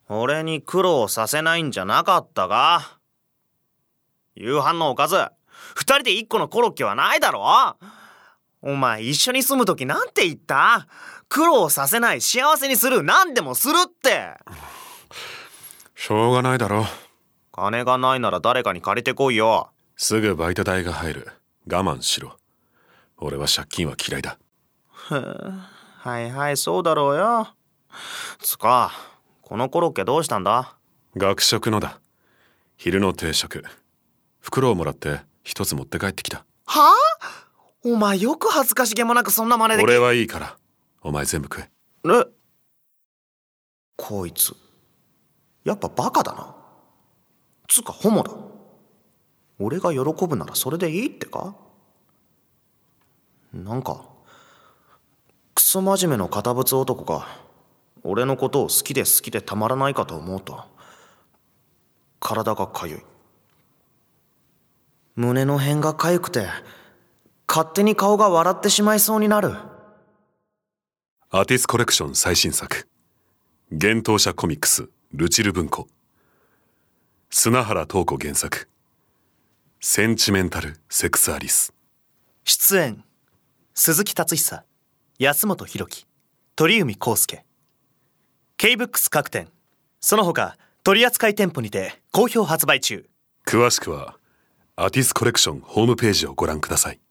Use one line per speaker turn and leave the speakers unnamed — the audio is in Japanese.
俺に苦労させないんじゃなかったか？夕飯のおかず、二人で一個のコロッケはないだろ？お前一緒に住むときなんて言った？苦労させない、幸せにする、何でもするって。
しょうがないだろ。
金がないなら誰かに借りてこいよ。
すぐバイト代が入る。我慢しろ。俺は借金は嫌いだ。
はいはい、そうだろうよ。つか、このコロッケどうしたんだ？
学食のだ。昼の定食。袋をもらって一つ持って帰ってきた。
はあ？お前よく恥ずかしげもなくそんな真似でき。
俺はいいから、お前全部食え。
こいつやっぱバカだな。つかホモだ。俺が喜ぶならそれでいいってか？なんかクソ真面目の堅物男が俺のことを好きで好きでたまらないかと思うと体がかゆい。胸の辺がかゆくて勝手に顔が笑ってしまいそうになる。
アティスコレクション最新作、幻冬舎コミックスルチル文庫、砂原透子原作、センチメンタルセクスアリス。
出演鈴木達久、安本博樹、鳥海浩介。 K-BOOKS 各店その他取扱店舗にて好評発売中。
詳しくはアティスコレクションホームページをご覧ください。